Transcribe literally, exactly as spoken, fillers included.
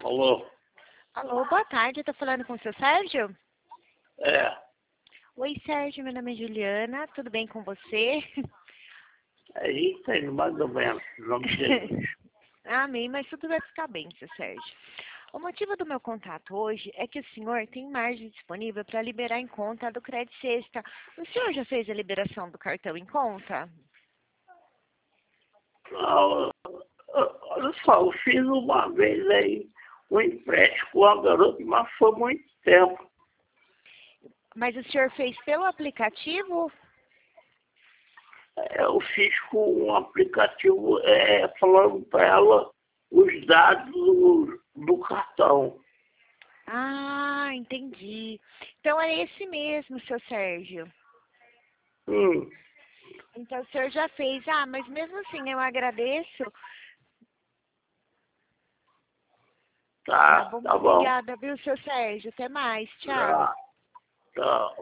Alô? Alô, boa tarde, eu tô falando com o seu Sérgio? É. Oi, Sérgio, meu nome é Juliana, tudo bem com você? É isso aí, mais ou menos. Em nome de Jesus. Amém, mas tudo vai ficar bem, seu Sérgio. O motivo do meu contato hoje é que o senhor tem margem disponível para liberar em conta do Crédito Sexta. O senhor já fez a liberação do cartão em conta? Não, olha só, eu fiz uma vez aí um empréstimo com a garota, mas foi muito tempo. Mas o senhor fez pelo aplicativo? Eu fiz com um aplicativo é, falando para ela os dados do, do cartão. Ah, entendi. Então é esse mesmo, seu Sérgio. Hum, Então o senhor já fez. Ah, mas mesmo assim eu agradeço. Tá tá, bom, tá bom. obrigada, viu, seu Sérgio? Até mais, tchau. Tá, tá.